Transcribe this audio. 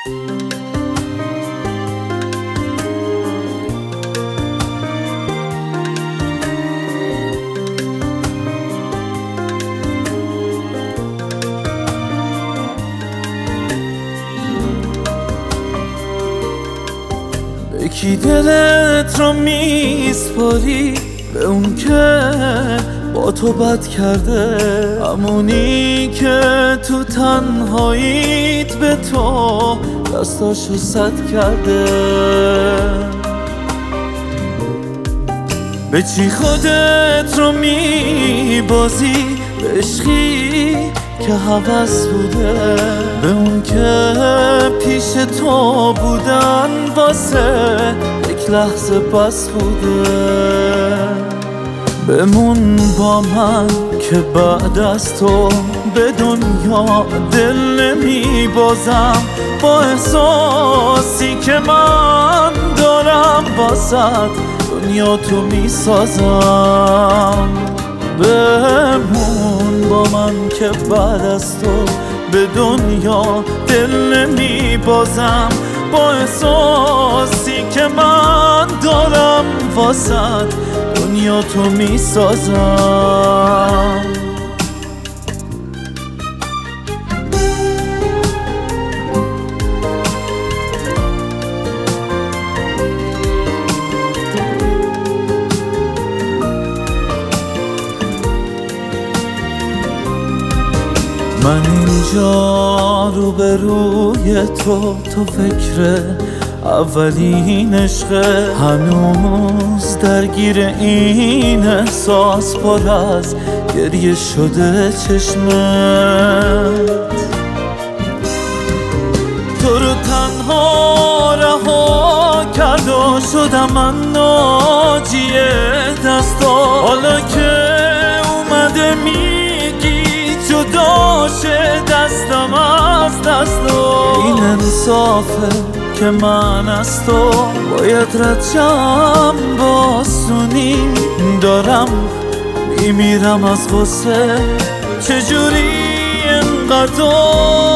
کی دلت رو میسپاری؟ به اون که با تو بد کرده، همونی که تو تنهاییت به تو دستاشو سد کرده. به چی خودت رو میبازی؟ به عشقی که هوس بوده، به اون که پیش تو بودن واسه یک لحظه بس بوده. بمون با من که بعد از تو به دنیا دل نمی بازم، با احساسی که من دارم واسه دنیا تو می سازم. بمون با من که بعد از تو به دنیا دل نمی بازم، با احساسی که من دارم واسه دنیا تو می سازم. من اینجا رو به روی تو فکر اولین عشقه، هنوز درگیر این احساس پر از گریه شده چشمت. تو رو تنها رها کرد و شدم من ناجی دستا، حالا که اومده میگی جدا شه دستم از دستا. این انصافه که من از تو باید رد باسونی، دارم میمیرم از غصه چجوری انقدر